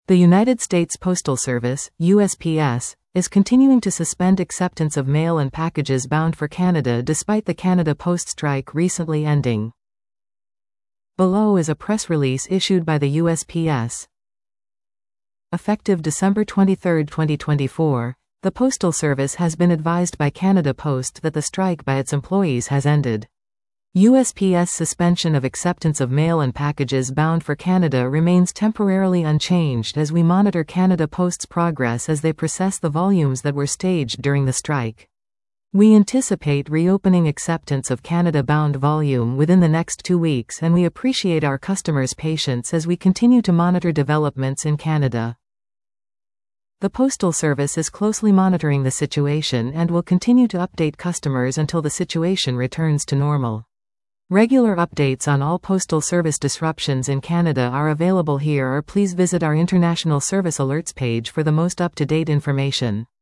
The United States Postal Service, USPS, is continuing to suspend acceptance of mail and packages bound for Canada despite the Canada Post strike recently ending. Below is a press release issued by the USPS. Effective December 23, 2024, the Postal Service has been advised by Canada Post that the strike by its employees has ended. USPS suspension of acceptance of mail and packages bound for Canada remains temporarily unchanged as we monitor Canada Post's progress as they process the volumes that were staged during the strike. We anticipate reopening acceptance of Canada-bound volume within the next 2 weeks, and we appreciate our customers' patience as we continue to monitor developments in Canada. The Postal Service is closely monitoring the situation and will continue to update customers until the situation returns to normal. Regular updates on all postal service disruptions in Canada are available here, or please visit our International Service Alerts page for the most up-to-date information.